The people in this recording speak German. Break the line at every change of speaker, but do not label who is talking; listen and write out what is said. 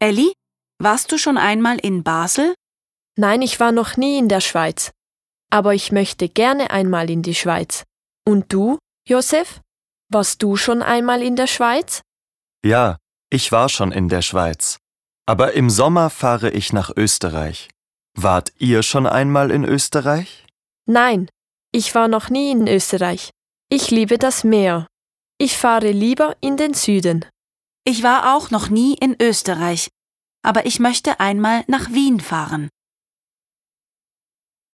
Elli, warst du schon einmal in Basel?
Nein, ich war noch nie in der Schweiz. Aber ich möchte gerne einmal in die Schweiz. Und du, Josef? Warst du schon einmal in der Schweiz?
Ja, ich war schon in der Schweiz. Aber im Sommer fahre ich nach Österreich. Wart ihr schon einmal in Österreich?
Nein, ich war noch nie in Österreich. Ich liebe das Meer. Ich fahre lieber in den Süden.
Ich war auch noch nie in Österreich, aber ich möchte einmal nach Wien fahren.